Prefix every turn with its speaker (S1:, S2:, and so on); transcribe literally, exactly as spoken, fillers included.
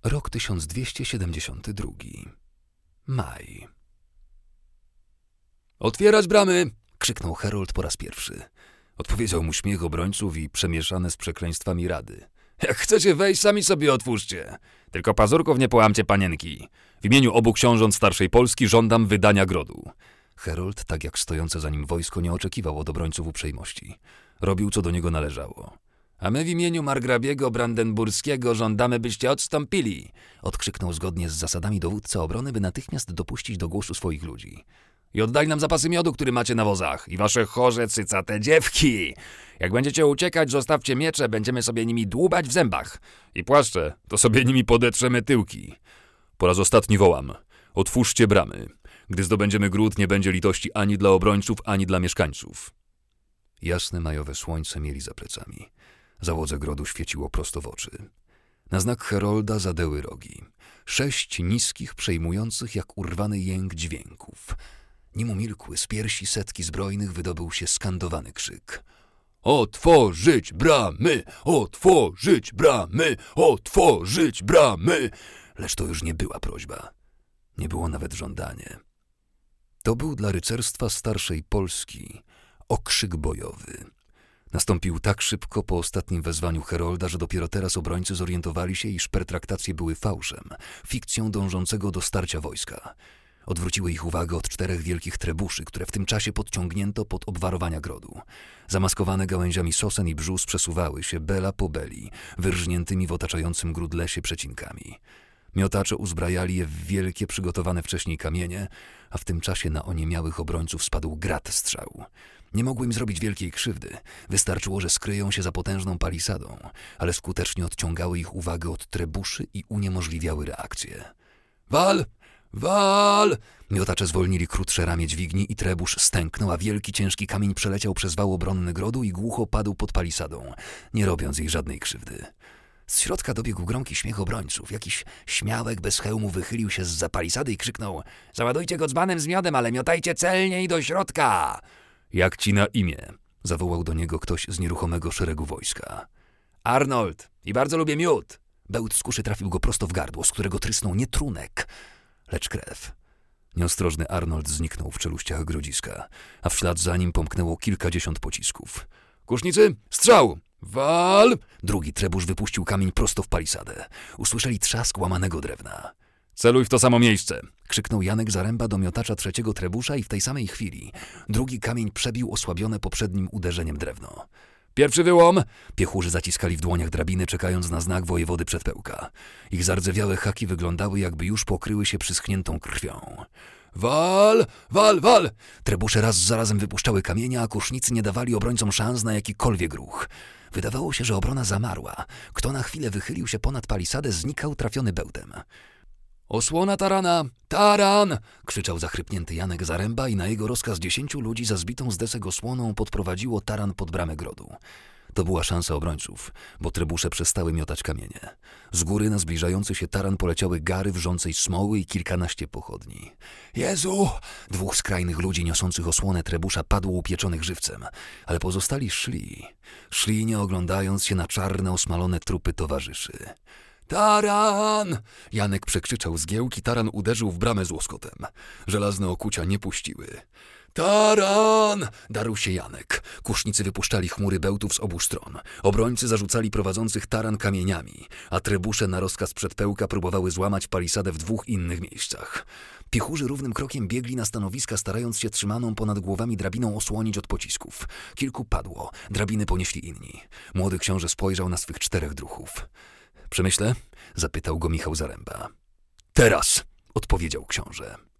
S1: Rok tysiąc dwieście siedemdziesiąty drugi. Maj. „Otwierać bramy!” krzyknął Herold po raz pierwszy. Odpowiedział mu śmiech obrońców i przemieszane z przekleństwami rady. „Jak chcecie wejść, sami sobie otwórzcie. Tylko pazurków nie połamcie, panienki. W imieniu obu książąt starszej Polski żądam wydania grodu.” Herold, tak jak stojące za nim wojsko, nie oczekiwał od obrońców uprzejmości. Robił, co do niego należało. „A my w imieniu margrabiego brandenburskiego żądamy, byście odstąpili!” odkrzyknął zgodnie z zasadami dowódca obrony, by natychmiast dopuścić do głosu swoich ludzi. „I oddali nam zapasy miodu, który macie na wozach, i wasze chorze, cycate dziewki! Jak będziecie uciekać, zostawcie miecze, będziemy sobie nimi dłubać w zębach. I płaszcze, to sobie nimi podetrzemy tyłki. Po raz ostatni wołam, otwórzcie bramy. Gdy zdobędziemy gród, nie będzie litości ani dla obrońców, ani dla mieszkańców.” Jasne majowe słońce mieli za plecami. Załodze grodu świeciło prosto w oczy. Na znak Herolda zadęły rogi. Sześć niskich, przejmujących jak urwany jęk dźwięków. Nim umilkły z piersi setki zbrojnych, wydobył się skandowany krzyk. „Otworzyć bramy! Otworzyć bramy! Otworzyć bramy!” Lecz to już nie była prośba. Nie było nawet żądanie. To był dla rycerstwa starszej Polski okrzyk bojowy. Nastąpił tak szybko po ostatnim wezwaniu Herolda, że dopiero teraz obrońcy zorientowali się, iż pertraktacje były fałszem, fikcją dążącego do starcia wojska. Odwróciły ich uwagę od czterech wielkich trebuszy, które w tym czasie podciągnięto pod obwarowania grodu. Zamaskowane gałęziami sosen i brzus przesuwały się bela po beli, wyrżniętymi w otaczającym gród lesie przecinkami. Miotacze uzbrajali je w wielkie, przygotowane wcześniej kamienie, a w tym czasie na oniemiałych obrońców spadł grad strzał. Nie mogły im zrobić wielkiej krzywdy. Wystarczyło, że skryją się za potężną palisadą, ale skutecznie odciągały ich uwagę od trebuszy i uniemożliwiały reakcję. „Wal! Wal!” Miotacze zwolnili krótsze ramię dźwigni i trebusz stęknął, a wielki, ciężki kamień przeleciał przez wał obronny grodu i głucho padł pod palisadą, nie robiąc jej żadnej krzywdy. Z środka dobiegł gromki śmiech obrońców. Jakiś śmiałek bez hełmu wychylił się zza palisady i krzyknął: „Załadujcie go dzbanem z miodem, ale miotajcie celniej do środka!” „Jak ci na imię?” zawołał do niego ktoś z nieruchomego szeregu wojska. „Arnold, i bardzo lubię miód!” Bełt z kuszy trafił go prosto w gardło, z którego trysnął nie trunek, lecz krew. Nieostrożny Arnold zniknął w czeluściach grodziska, a w ślad za nim pomknęło kilkadziesiąt pocisków. „Kusznicy, strzał! Wal!” Drugi trebusz wypuścił kamień prosto w palisadę. Usłyszeli trzask łamanego drewna. „Celuj w to samo miejsce!” krzyknął Janek Zaręba do miotacza trzeciego trebusza i w tej samej chwili drugi kamień przebił osłabione poprzednim uderzeniem drewno. „Pierwszy wyłom!” Piechurzy zaciskali w dłoniach drabiny, czekając na znak wojewody Przedpełka. Ich zardzewiałe haki wyglądały, jakby już pokryły się przyschniętą krwią. „Wal! Wal! Wal!” Trebusze raz za razem wypuszczały kamienia, a kusznicy nie dawali obrońcom szans na jakikolwiek ruch. Wydawało się, że obrona zamarła. Kto na chwilę wychylił się ponad palisadę, znikał trafiony bełtem. „Osłona tarana! Taran!” krzyczał zachrypnięty Janek Zaręba i na jego rozkaz dziesięciu ludzi za zbitą z desek osłoną podprowadziło taran pod bramę grodu. To była szansa obrońców, bo trebusze przestały miotać kamienie. Z góry na zbliżający się taran poleciały gary wrzącej smoły i kilkanaście pochodni. „Jezu!” Dwóch skrajnych ludzi niosących osłonę trebusza padło upieczonych żywcem, ale pozostali szli. Szli, nie oglądając się na czarne, osmalone trupy towarzyszy. „Taran!” Janek przekrzyczał zgiełk, taran uderzył w bramę z łoskotem. Żelazne okucia nie puściły. „Taran!” darł się Janek. Kusznicy wypuszczali chmury bełtów z obu stron. Obrońcy zarzucali prowadzących taran kamieniami, a trebusze na rozkaz Przedpełka próbowały złamać palisadę w dwóch innych miejscach. Piechurzy równym krokiem biegli na stanowiska, starając się trzymaną ponad głowami drabiną osłonić od pocisków. Kilku padło, drabiny ponieśli inni. Młody książę spojrzał na swych czterech druchów. „Przemyślę?” zapytał go Michał Zaręba. „Teraz!” odpowiedział książę.